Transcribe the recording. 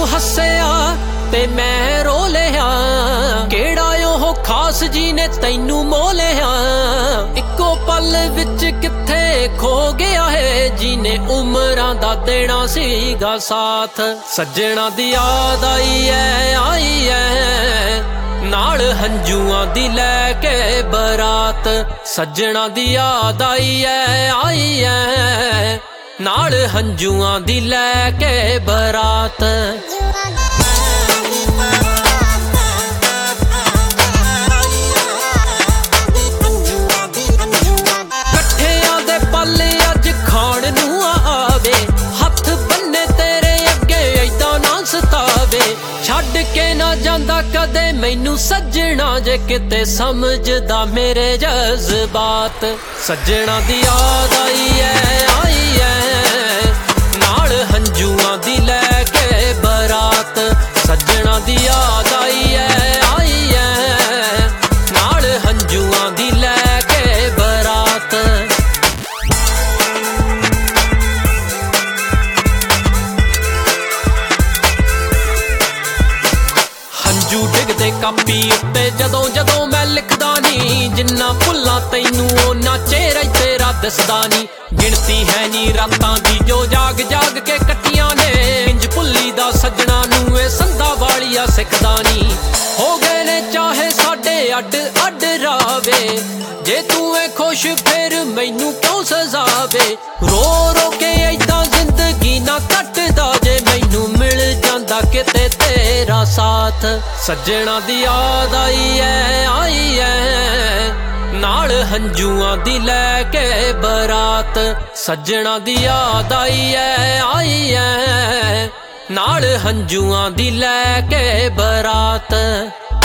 हस्या ते मैं रो लिया, केड़ा ओह खास जी ने तैनू मोह लिया। इक्को पल विच किथे खो गया है जिने उमरां दा देना सीगा साथ। सज्जणा दी याद आई है नाल हंजुआं दी लैके बरात। सज्जणा दी याद आई है नाल हंजुआं दी लैके बरात। कट्ठियां दे पल अज खाण नू आवे, हथ बन्ने तेरे अगे ऐदा ना सतावे। छड्ड के ना जांदा कदे मैनू सज्जणा, जे किते समझदा मेरे जज्बात। सज्जणा दी याद आई है नाल हंजुआं दी लैके बरात। सज्जणा दी याद आई है नाल हंजुआं दी लैके बरात। हंजू डिगदे कापी उत्ते जदों जदों मैं लिखदा नी, जिन्ना भुल्लां तैनू ओना चेहरा तेरा दसदा नी। गिणती है नी रातां दी जो जाग जाग के कट्टियां ने, इंज भुल्ली दा सज्जणा नू ए संधा वालिया सिखदा नी। हो गए ने चाहे साडे अड अड रावे, जे तू है खुश फिर मैनू क्यों सजावे। रो रो के ऐदा जिंदगी ना कटदा, जे मैनू मिल जांदा किते तेरा साथ। सज्जणा दी याद आई है नाल हंजुआं दी लैके बरात। सज्जणा दी याद आई है नाल हंजुआं दी लैके बरात।